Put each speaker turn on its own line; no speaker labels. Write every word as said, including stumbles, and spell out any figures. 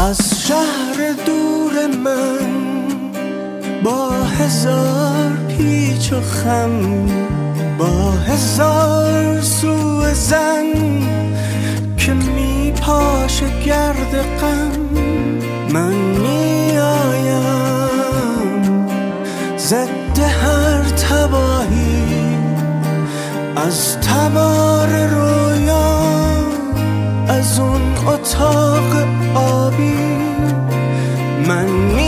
از شهر دور من با هزار پیچ و خم، با هزار سوء زن که می پاشه گرد غم، من می آیم ضد هر تباهی از تبار رویا، از اون اتاق آبی من می